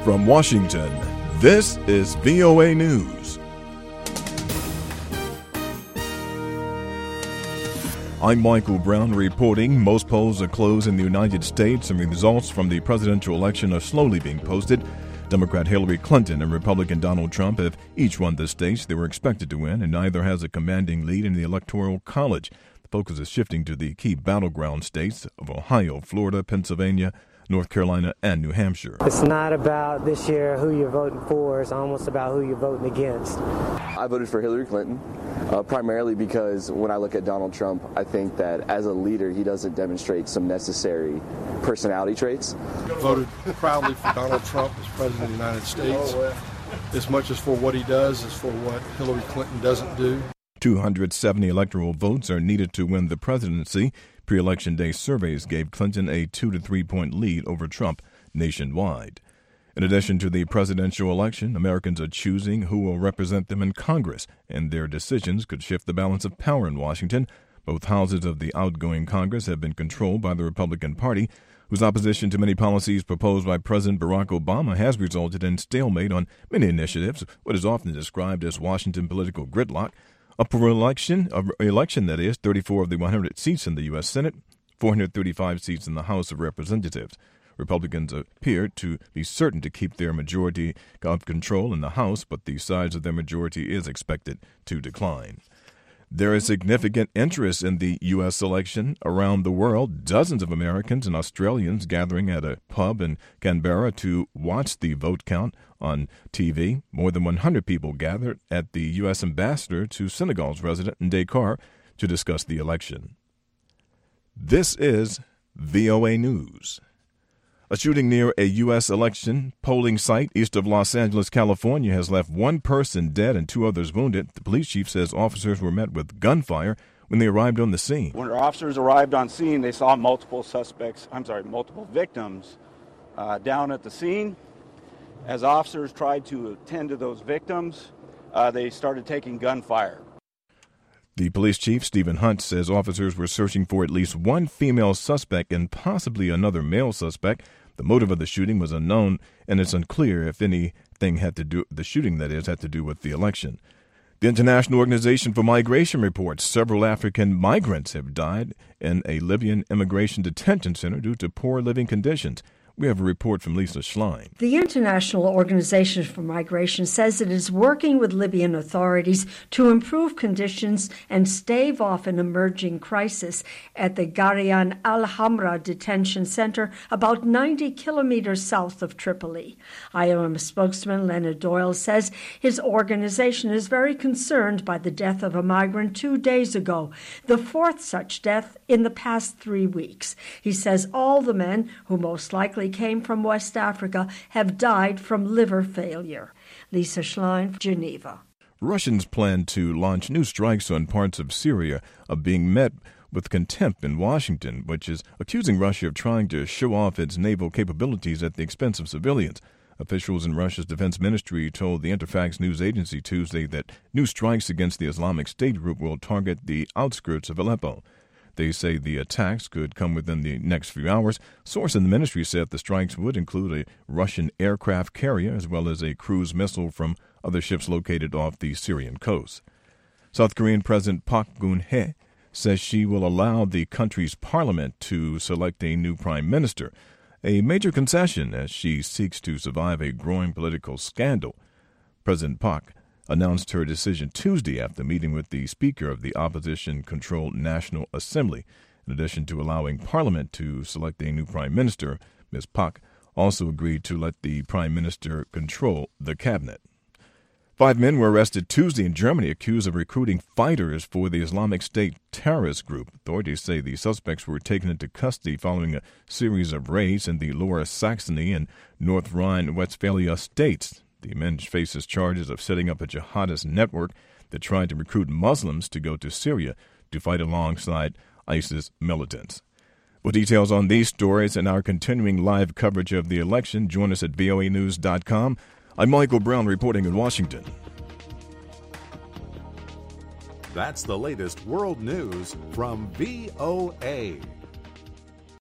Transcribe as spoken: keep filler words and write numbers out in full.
From Washington, this is V O A News. I'm Michael Brown reporting. Most polls are closed in the United States, and results from the presidential election are slowly being posted. Democrat Hillary Clinton and Republican Donald Trump have each won the states they were expected to win, and neither has a commanding lead in the Electoral College. The focus is shifting to the key battleground states of Ohio, Florida, Pennsylvania, North Carolina, and New Hampshire. It's not about this year who you're voting for. It's almost about who you're voting against. I voted for Hillary Clinton, uh, primarily because when I look at Donald Trump, I think that as a leader, he doesn't demonstrate some necessary personality traits. Voted proudly for Donald Trump as President of the United States, as much as for what he does as for what Hillary Clinton doesn't do. two hundred seventy electoral votes are needed to win the presidency. Pre-election day surveys gave Clinton a two to three point lead over Trump nationwide. In addition to the presidential election, Americans are choosing who will represent them in Congress, and their decisions could shift the balance of power in Washington. Both houses of the outgoing Congress have been controlled by the Republican Party, whose opposition to many policies proposed by President Barack Obama has resulted in stalemate on many initiatives, what is often described as Washington political gridlock. Up for election, uh, election that is, thirty-four of the one hundred seats in the U S Senate, four hundred thirty-five seats in the House of Representatives. Republicans appear to be certain to keep their majority of control in the House, but the size of their majority is expected to decline. There is significant interest in the U S election around the world. Dozens of Americans and Australians gathering at a pub in Canberra to watch the vote count on T V. More than one hundred people gathered at the U S ambassador to Senegal's resident in Dakar to discuss the election. This is V O A News. A shooting near a U S election polling site east of Los Angeles, California, has left one person dead and two others wounded. The police chief says officers were met with gunfire when they arrived on the scene. When our officers arrived on scene, they saw multiple suspects, I'm sorry, multiple victims uh, down at the scene. As officers tried to attend to those victims, uh, they started taking gunfire. The police chief, Stephen Hunt, says officers were searching for at least one female suspect and possibly another male suspect. The motive of the shooting was unknown, and it's unclear if anything had to do, the shooting that is, had to do with the election. The International Organization for Migration reports several African migrants have died in a Libyan immigration detention center due to poor living conditions. We have a report from Lisa Schlein. The International Organization for Migration says it is working with Libyan authorities to improve conditions and stave off an emerging crisis at the Garian al-Hamra detention center, about ninety kilometers south of Tripoli. I O M spokesman Leonard Doyle says his organization is very concerned by the death of a migrant two days ago, the fourth such death in the past three weeks. He says all the men, who most likely came from West Africa, have died from liver failure. Lisa Schlein, Geneva. Russians plan to launch new strikes on parts of Syria of being met with contempt in Washington, which is accusing Russia of trying to show off its naval capabilities at the expense of civilians. Officials in Russia's defense ministry told the Interfax news agency Tuesday that new strikes against the Islamic State group will target the outskirts of Aleppo. They say the attacks could come within the next few hours. Source in the ministry said the strikes would include a Russian aircraft carrier as well as a cruise missile from other ships located off the Syrian coast. South Korean President Park Geun-hye says she will allow the country's parliament to select a new prime minister, a major concession as she seeks to survive a growing political scandal. President Park announced her decision Tuesday after meeting with the Speaker of the opposition-controlled National Assembly. In addition to allowing Parliament to select a new Prime Minister, Miz Park also agreed to let the Prime Minister control the cabinet. Five men were arrested Tuesday in Germany accused of recruiting fighters for the Islamic State terrorist group. Authorities say the suspects were taken into custody following a series of raids in the Lower Saxony and North Rhine-Westphalia states. The men faces charges of setting up a jihadist network that tried to recruit Muslims to go to Syria to fight alongside ISIS militants. For details on these stories and our continuing live coverage of the election, join us at V O A news dot com. I'm Michael Brown reporting in Washington. That's the latest world news from V O A.